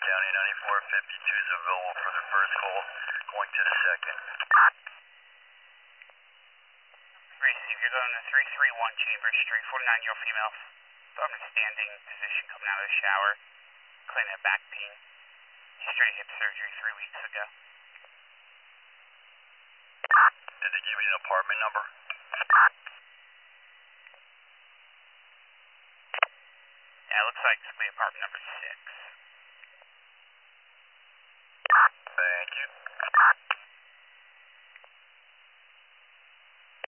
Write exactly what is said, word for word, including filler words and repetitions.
County, ninety-four fifty-two is available for the first call, going to the second. Receive, you're going to three three one Chambers Street, forty-nine-year-old female, from a standing position coming out of the shower, claiming a back pain. History of hip surgery three weeks ago. Did they give you an apartment number? Yeah, it looks like it's apartment number six.